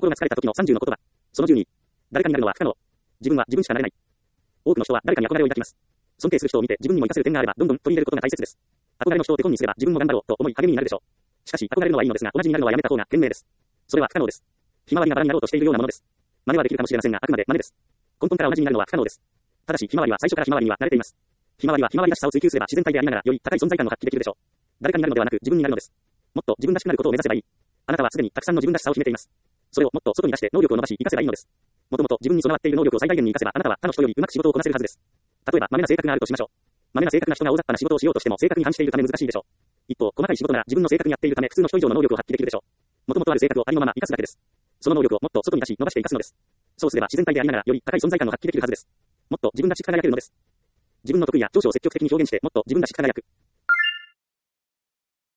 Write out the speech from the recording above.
心が疲れた時の30の言葉。その12。誰かになるのは不可能。自分は自分しかなれない。多くの人は誰かに憧れを抱きます。尊敬する人を見て自分にも活かせる点があれば、どんどん取り入れることが大切です。憧れの人を手本にすれば自分も頑張ろうと思い励みになるでしょう。しかし、憧れるのはいいのですが、同じになるのはやめた方が賢明です。それは不可能です。ひまわりがバラになろうとしているようなものです。真似はできるかもしれませんが、あくまで真似です。根本から同じになるのは不可能です。ただし、ひまわりは最初からひまわりには慣れています。ひまわりはひまわりらしさを追求すれば自然体でありながら、より高い存在感を発揮できるでしょう。誰かになるのではなく自分になるのです。もっと自分らしくなることを目指せばいい。あなたはすでにたくさんの自分らしさを秘めています。それをもっと外に出して能力を伸ばし活かせばいいのです。もともと自分に備わっている能力を最大限に活かせば、あなたは他の人よりうまく仕事をこなせるはずです。例えば、真似な性格があるとしましょう。真似な性格な人が大雑把な仕事をしようとしても正確に反しているため難しいでしょう。一方、細かい仕事なら自分の性格に合っているため普通の人以上の能力を発揮できるでしょう。もともとある性格をありのまま活かすだけです。その能力をもっと外に出し伸ばして活かすのです。そうすれば自然体でありながらより高い存在感を発揮できるはずです。もっと自分らしく輝けるのです。自分の得意や長所を積極的に表現してもっと自分らしく輝く。